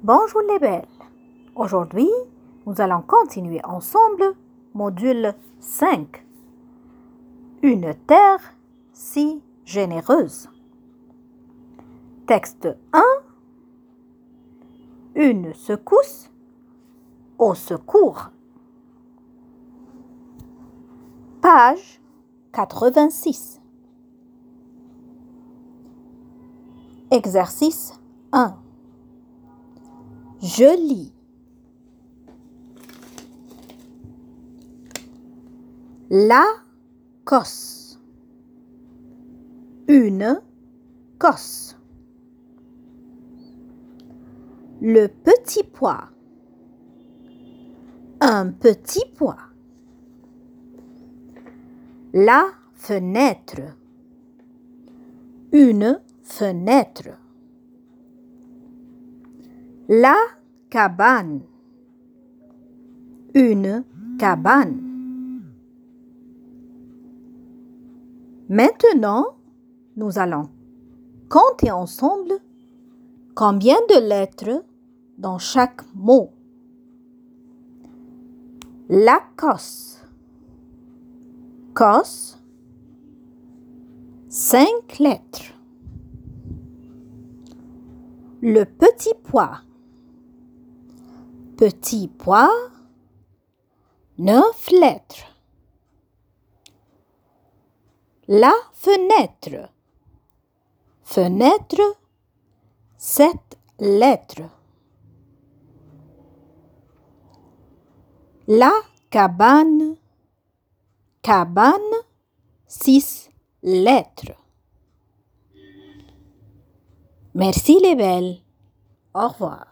Bonjour les belles. Aujourd'hui, nous allons continuer ensemble module 5. Une terre si généreuse. Texte 1. Une secousse au secours. Page 86. Exercice 1. Je lis. La cosse. Une cosse. Le petit pois. Un petit pois. La fenêtre. Une fenêtre. La cabane. Une cabane. Maintenant, nous allons compter ensemble combien de lettres dans chaque mot. La cosse. Cosse. 5 lettres. Le petit pois. Petit pois. 9 lettres. La fenêtre. Fenêtre. 7 lettres. La cabane. Cabane. 6 lettres. Merci les belles. Au revoir.